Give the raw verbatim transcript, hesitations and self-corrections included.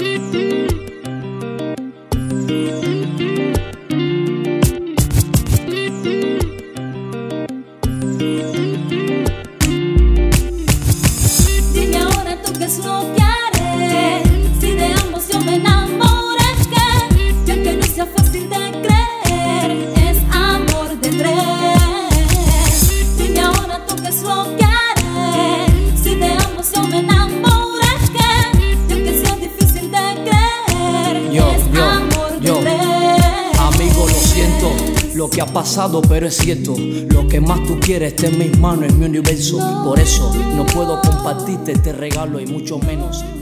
Dime ahora tú qué es lo que haré, si de ambos yo me enamoré, que ya que no sea fácil de creer, es amor de tres. Dime ahora tú qué es lo que haré, si de ambos yo me enamoré, que ya que sea difícil de creer, Yo, es yo, amor de yo. tres. Amigo, lo siento, lo que ha pasado, pero es cierto. Lo que más tú quieres está en mis manos, en mi universo. Por eso no puedo compartirte este regalo y mucho menos